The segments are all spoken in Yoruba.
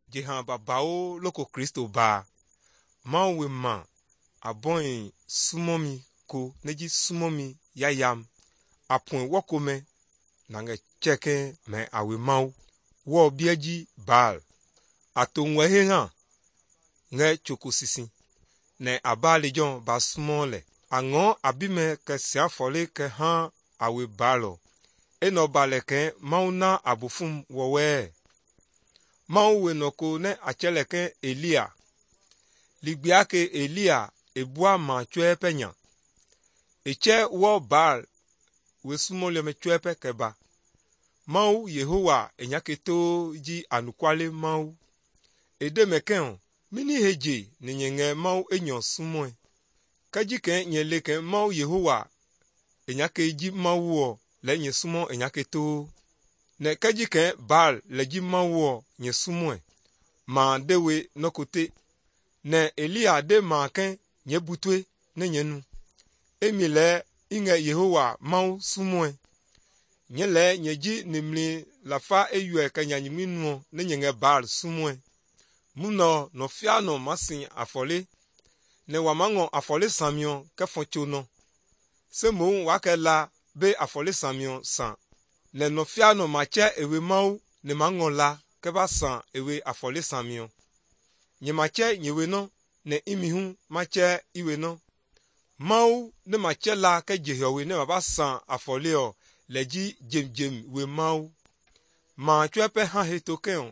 Jehan babao loko Kristo ba. Mawe ma abon sumomi ko neji sumomi yayam. Apon woko me nange cheke me awe mau. Wo biaji bal. Ato ngwehe nga nge choko sisi. Ne abali jon ba smole. Angon abime ke siafole ke han awe balo. Eno bale ke mauna abufum wowe. Mau we noko ne acheleke Elia. Ligbiake Elia ebua ma chwepe nya. Eche wo bal we sumole me chwepe keba. Mau Yehowa enyaketo ji anukwale mau. Ede meken mini heje ni nyenge mau enyo sumoe. Kaji ke nyeleke mau Yehowa enyake ji mau wo le nye sumo enyaketo. Ne kaji ke bal le ji mau wo nye sumoe. Ma dewe nokote. Ne Elia de ma ken nye butwe ne nyenu. Emile inge Yehowa mau sumoe. Nyele nyeji nimli lafa eyue kanyanyimi nuo ne nyenge bal sumoe. Muno no fiano masin afole. Ne wamango afole samion ke fonchono. Se mou wake la be afole samion san. Ne no fiano mache ewe mau ne mango la ke ba san ewe afole samion. Nye mache nyewe no ne imihun mache iwe no. Mau ne mache la ke jehiowe ne ba san afole o leji jem we mau. Ma chwepe han hetoke on.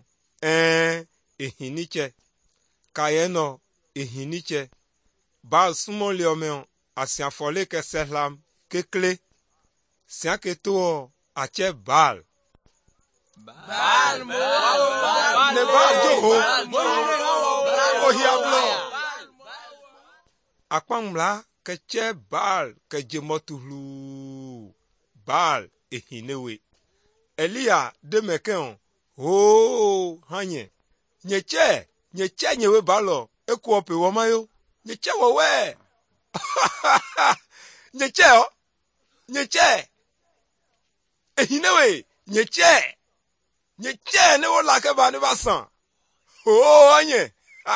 Ehiniche. Kayeno ehiniche. Bal sumole omeon asian fole ke sehlam kekle. Sian ke to ache bal. Bal mo. Ne bal joho. Ohiablo. Akpamla ke che bal ke jemotulu. Bal ehinewe. Elia de meken hanye. Nyeche nyewe balo ekuope womayo. Nyeche wowe. Nyeche ehinewe nyeche ne wola ke ba ne basan. Hanye.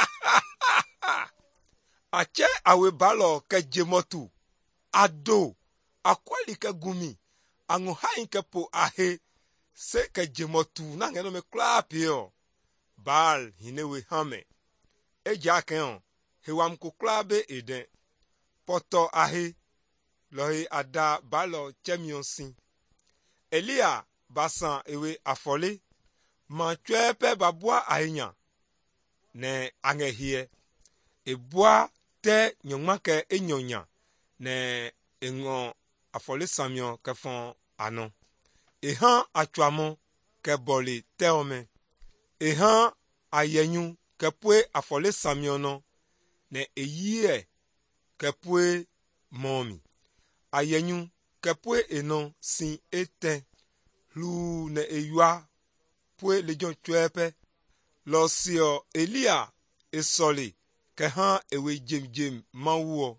Ache awe balo ke jemotu. Ado akwali ke gumi. Ango hain ke po ahe se ke jemotu na ngeno me klapi yo. Bal hinewe hame. Eja ken hewam ko klabe eden. Poto ahe lohi ada balo chemion sin. Elia basan ewe afole. Ma chwepe babua ahenya. Ne ange hie. Ebua te nyongmake enyonya. Ne engon afole samion ke fon anon. Ehan achwamon ke boli te ome. Ehan ayenyu ke pwe afole samion non. Ne eyie ke pwe momi. Ayenyu ke pwe enon sin eten. Lu ne eyua pwe lejon chwepe. Lo sio Elia esoli ke han ewe jem mawuo.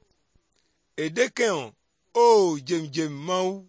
Edeken jem mau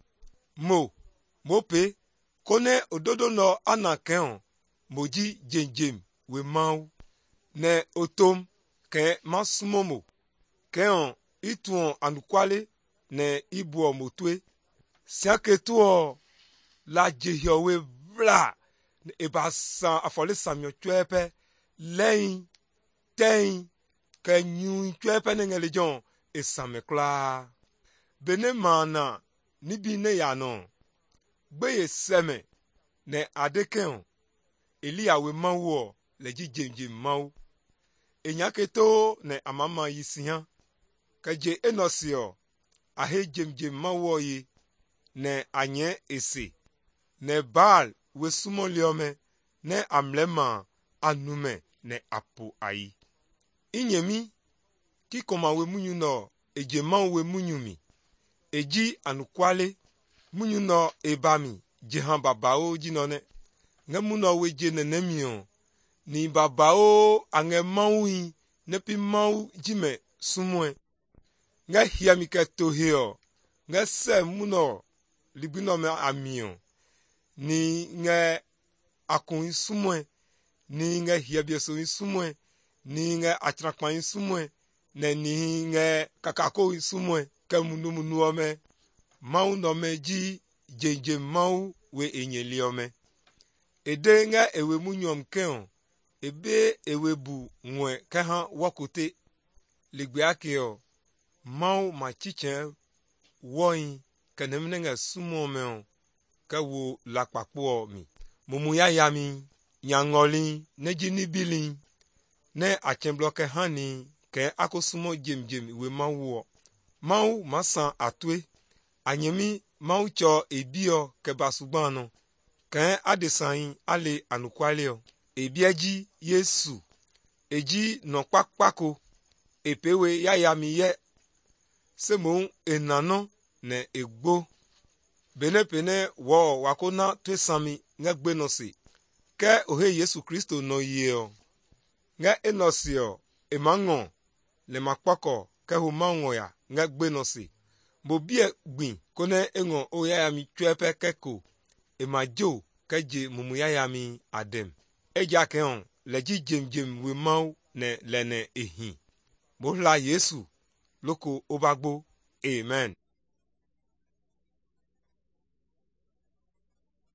mope kone ododo no anaken moji jem we mau. Ne otom ke masumomo ken ituon anukwale ne ibuo motwe. Siake tuo la jehiowe vla ne ebasan afole samyo chwepe lein tein ke nyun chwepe ne ngelejon esamekla. Bene mana nibi ne yanon. Gbeye seme ne adeken Elia we mau leji jem mau. Enyaketo ne amama yisihan. Keje enosio ahe jem mau ye ne anye ese. Ne bal we sumoliome ne amlema anume ne apo ayi. Inyemi kikoma we munyu no eje mau we munyumi. Eji anukwale munyu no ebami jehan babao jinone. Nge muno we je nenemion. Ni babao ange maui nepi mau jime sumwe. Nge hiamike toheo. Nge se muno libino me amion. Ni nge akun sumwe ninge hiebieso insumwe ninge atrakpa insumwe ne ninge kakako insumwe ke munu ome mau nome ji jenje mau we enyeli ome ede nge ewe munyom keon ebe ewe bu nwe ke ha wakote ligbe akeo mau machiche woyin kenemne nge sumo me ke wo lakpapo mi mumu ya yami nyangoli neji nibili ne achembloke hani ke akosumo jem we mau masan atwe anyemi mau cho ebio ke basugbano ke adesan ale anukwaleo ebiaji Yesu eji no pakpako epewe ya yami ye semo enano ne egbo benepene wo wakona twesami ngegbenosi ke ohe Yesu Kristo no yeo nge enosio emango le makpako ke hu mango ya ngegbenosi bobie gbin kone engo oya yami twepe keko emajo keje mumu ya yami adem eja keon leji jem we mau ne lene ehi bohla Yesu loko obagbo amen.